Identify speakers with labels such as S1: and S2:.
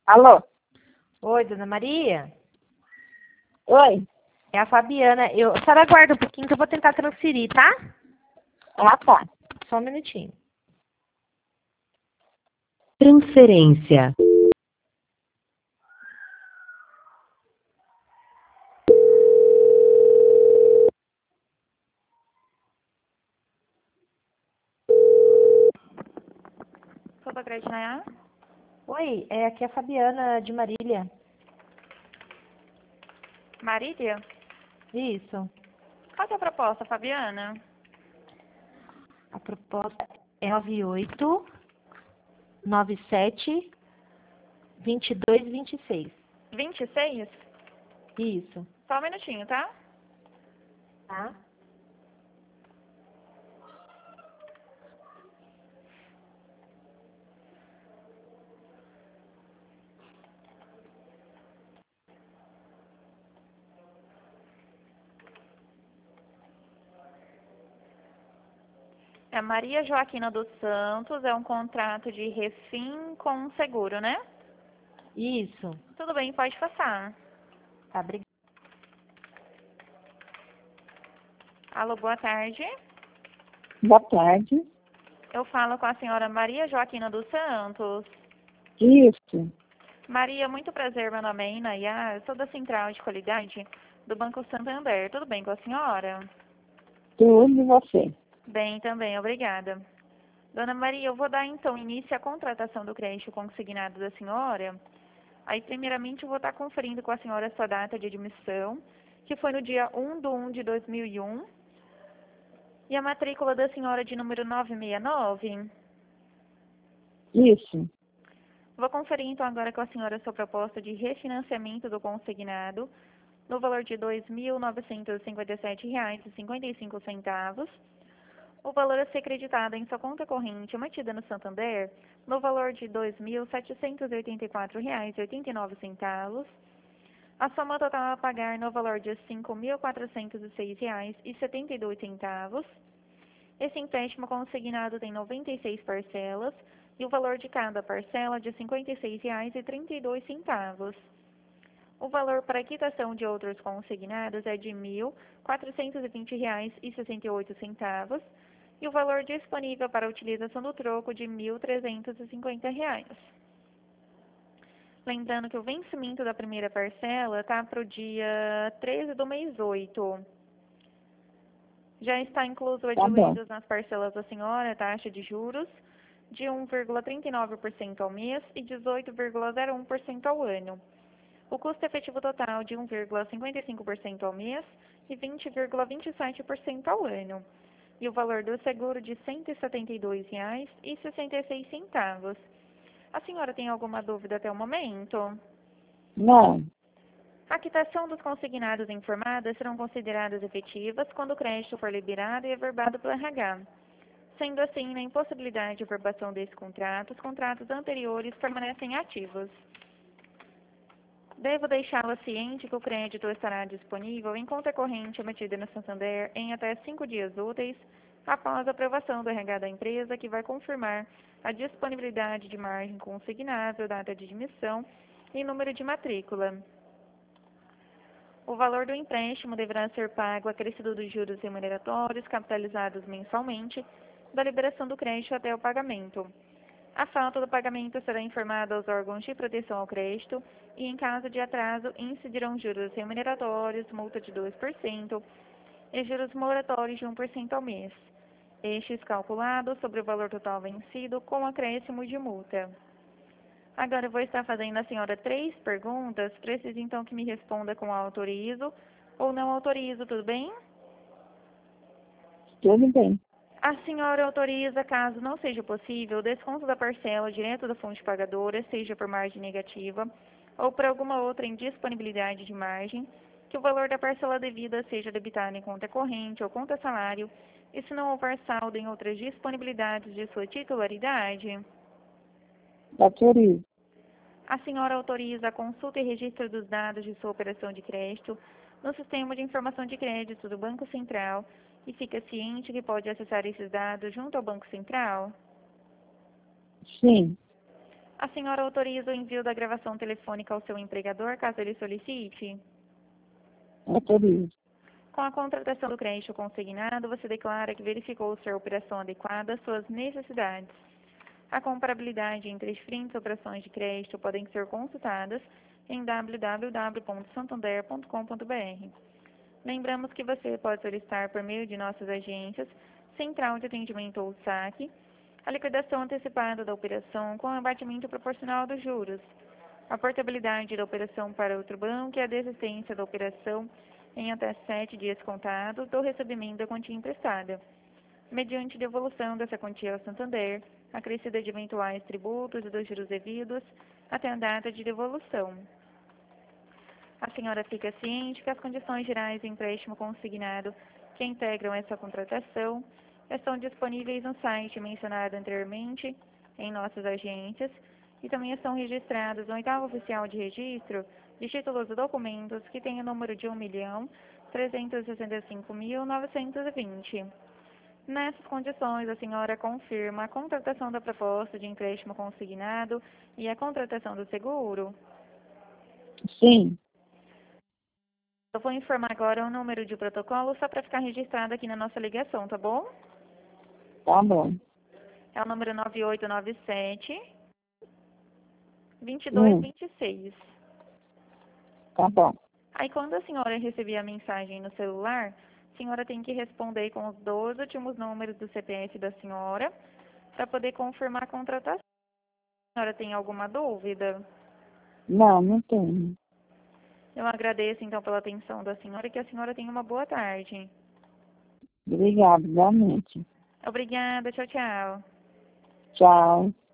S1: Alô?
S2: Oi, dona Maria?
S1: Oi?
S2: É a Fabiana. A senhora aguarda um pouquinho que eu vou tentar transferir, tá?
S1: Ah, tá.
S2: Só um minutinho.
S3: Transferência.
S4: Sou Gretna.
S2: Oi, aqui é a Fabiana de Marília.
S4: Marília?
S2: Isso.
S4: Qual que é a proposta, Fabiana?
S2: A proposta é 98 97 22 26.
S4: 26?
S2: Isso.
S4: Só um minutinho, tá?
S2: Tá?
S4: É Maria Joaquina dos Santos, é um contrato de refim com seguro, né?
S2: Isso.
S4: Tudo bem, pode passar.
S2: Tá, obrigada.
S4: Alô, boa tarde.
S1: Boa tarde.
S4: Eu falo com a senhora Maria Joaquina dos Santos.
S1: Isso.
S4: Maria, muito prazer, meu nome é Inaya, eu sou da Central de Qualidade do Banco Santander. Tudo bem com a senhora?
S1: Tudo e você?
S4: Bem também, obrigada. Dona Maria, eu vou dar então início à contratação do crédito consignado da senhora. Aí, primeiramente, eu vou estar conferindo com a senhora a sua data de admissão, que foi no dia 1/1 de 2001, e a matrícula da senhora de número 969.
S1: Isso.
S4: Vou conferir então agora com a senhora a sua proposta de refinanciamento do consignado, no valor de R$ 2.957,55. O valor a ser creditado em sua conta corrente mantida no Santander, no valor de R$ 2.784,89. A soma total a pagar no valor de R$ 5.406,72. Esse empréstimo consignado tem 96 parcelas e o valor de cada parcela de R$ 56,32. O valor para quitação de outros consignados é de R$ 1.420,68 e o valor disponível para a utilização do troco de R$ 1.350. Lembrando que o vencimento da primeira parcela está para o dia 13 do mês 8. Já está incluso
S1: Tá bom.
S4: diluídos nas parcelas da senhora a taxa de juros de 1,39% ao mês e 18,01% ao ano. O custo efetivo total de 1,55% ao mês e 20,27% ao ano. E o valor do seguro de R$ 172,66. A senhora tem alguma dúvida até o momento?
S1: Não.
S4: A quitação dos consignados informadas serão consideradas efetivas quando o crédito for liberado e averbado pelo RH. Sendo assim, na impossibilidade de averbação desse contrato, os contratos anteriores permanecem ativos. Devo deixá-la ciente que o crédito estará disponível em conta corrente emitida no Santander em até 5 dias úteis após a aprovação do RH da empresa, que vai confirmar a disponibilidade de margem consignável, data de admissão e número de matrícula. O valor do empréstimo deverá ser pago acrescido dos juros remuneratórios capitalizados mensalmente da liberação do crédito até o pagamento. A falta do pagamento será informada aos órgãos de proteção ao crédito e, em caso de atraso, incidirão juros remuneratórios, multa de 2% e juros moratórios de 1% ao mês. Estes calculados sobre o valor total vencido com acréscimo de multa. Agora eu vou estar fazendo à senhora 3 perguntas. Preciso então que me responda com autorizo ou não autorizo, tudo bem?
S1: Tudo bem.
S4: A senhora autoriza, caso não seja possível, o desconto da parcela direto da fonte pagadora, seja por margem negativa ou por alguma outra indisponibilidade de margem, que o valor da parcela devida seja debitado em conta corrente ou conta salário, e se não houver saldo em outras disponibilidades de sua titularidade?
S1: Autorizo.
S4: A senhora autoriza a consulta e registro dos dados de sua operação de crédito no Sistema de Informação de Crédito do Banco Central e fica ciente que pode acessar esses dados junto ao Banco Central?
S1: Sim.
S4: A senhora autoriza o envio da gravação telefônica ao seu empregador, caso ele solicite?
S1: Autorizo.
S4: Com a contratação do crédito consignado, você declara que verificou ser a operação adequada às suas necessidades. A comparabilidade entre as diferentes operações de crédito podem ser consultadas em www.santander.com.br. Lembramos que você pode solicitar por meio de nossas agências, Central de Atendimento ou SAC, a liquidação antecipada da operação com abatimento proporcional dos juros, a portabilidade da operação para outro banco e a desistência da operação em até 7 dias contados do recebimento da quantia emprestada, mediante devolução dessa quantia ao Santander, acrescida de eventuais tributos e dos juros devidos até a data de devolução. A senhora fica ciente que as condições gerais do empréstimo consignado que integram essa contratação estão disponíveis no site mencionado anteriormente em nossas agências e também estão registrados no 8º oficial de registro de títulos e documentos que tem o número de 1.365.920. Nessas condições, a senhora confirma a contratação da proposta de empréstimo consignado e a contratação do seguro?
S1: Sim.
S4: Eu vou informar agora o número de protocolo só para ficar registrado aqui na nossa ligação, tá bom?
S1: Tá bom.
S4: É o número 9897-2226.
S1: Tá bom.
S4: Aí, quando a senhora receber a mensagem no celular, a senhora tem que responder com os 2 últimos números do CPF da senhora para poder confirmar a contratação. A senhora tem alguma dúvida?
S1: Não, não tenho.
S4: Eu agradeço, então, pela atenção da senhora e que a senhora tenha uma boa tarde.
S1: Obrigado, igualmente.
S4: Obrigada, tchau, tchau.
S1: Tchau.